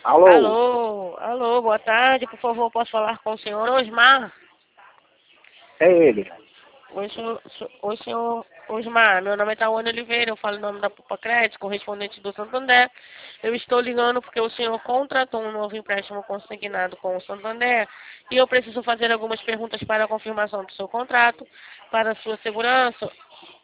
Alô? Alô, boa tarde, por favor, posso falar com o senhor Osmar? É ele. Oi, senhor Osmar, meu nome é Tawane Oliveira, eu falo em nome da Pupa Crédito, correspondente do Santander. Eu estou ligando porque o senhor contratou um novo empréstimo consignado com o Santander e eu preciso fazer algumas perguntas para a confirmação do seu contrato, para a sua segurança.